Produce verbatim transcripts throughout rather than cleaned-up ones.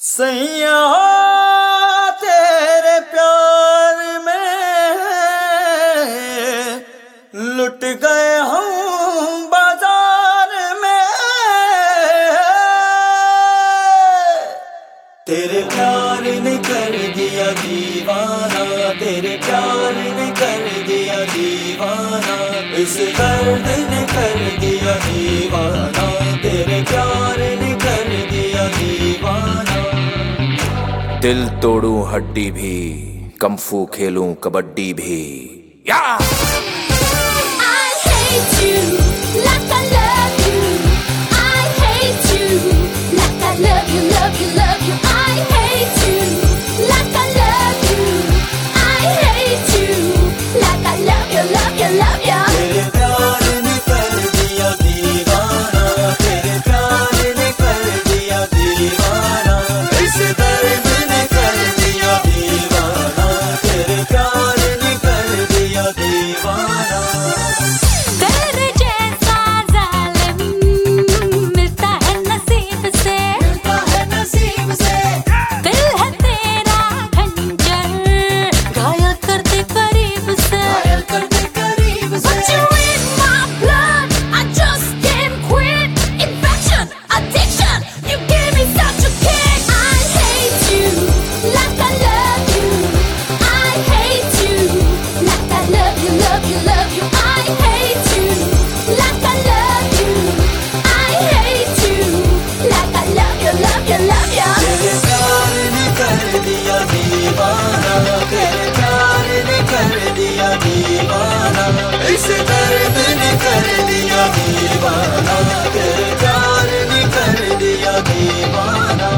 सैया तेरे प्यार में लुट गए हम बाजार में। तेरे प्यार ने कर दिया दीवाना, तेरे प्यार ने कर दिया दीवाना, इस दर्द ने कर दिया दीवाना, तेरे प्यार ने कर दिया दीवाना। दिल तोड़ूं हड्डी भी, कम्फू खेलूं कबड्डी भी। या I hate you like I love you. I hate you like I love you, love you, love you. I hate you like I love you. I hate you like I love you, love you, love you. तेरे प्यार ने कर दिया दीवाना, तेरे प्यार ने कर दिया दीवाना, इस दर्द ने कर दिया दीवाना, तेरे प्यार ने कर दिया दीवाना। तेरे जैसा जालिम मिलता है नसीब से, मिलता है नसीब से। दिल है तेरा खंजर, घायल कर दे करीब से, घायल कर दे करीब से। But you in my blood, I just can't quit. Infection, addiction, you give me such a kick. I hate you like I love you. I hate you like I love you, love you, love you. I hate you like I love you. I hate you like I love you, love you, love you. तेरे प्यार ने कर दिया दीवाना, तेरे प्यार ने कर दिया दीवाना, इस दर्द ने कर दिया दीवाना, तेरे प्यार ने कर दिया दीवाना।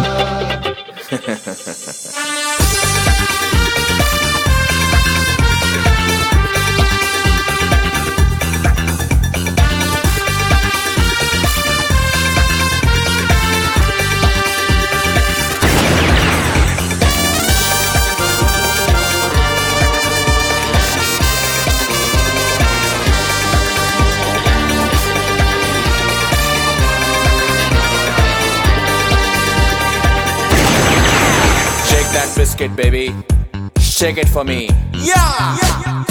Shake that biscuit, baby. Shake it for me. Yeah.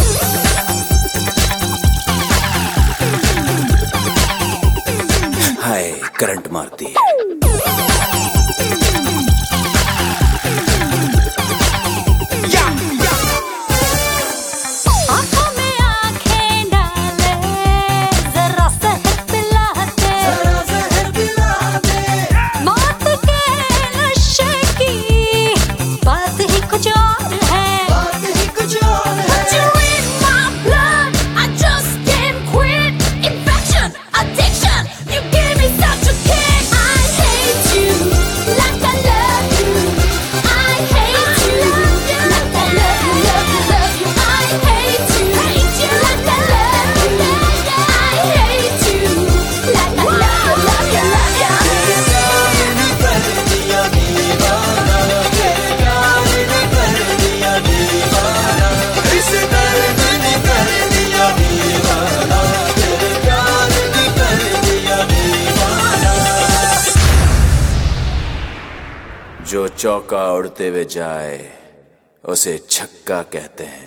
हाय करंट मारती है। आँखों में आँखें डाले, जरा सहर पिलाते, जरा जहर पिला दे, मौत के नशे की बात ही कुछ और है। बात ही कुछ और है। But you in my blood, I just can't quit. Infection, addiction, you give me such a kick. I hate you like I love you. I hate you like I love you, love you, love you. I hate you like I love you. I hate you like I love you, love you, love you. तेरे प्यार ने कर दिया दीवाना, तेरे प्यार ने कर दिया दीवाना, इस दर्द ने कर दिया दीवाना, तेरे प्यार ने कर दिया दीवाना। जो चौका उड़ते हुए जाए उसे छक्का कहते हैं।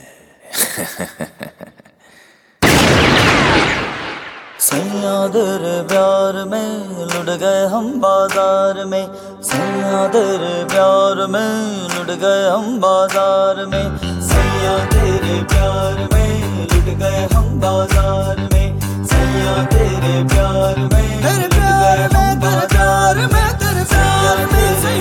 सैया तेरे प्यार में लुट गए हम बाजार में, सैया तेरे प्यार में लुट गए हम बाजार में, सैया तेरे प्यार में लुट गए हम बाजार में, सैया तेरे प्यार में लुट गए हम बाजार में, तेरे प्यार में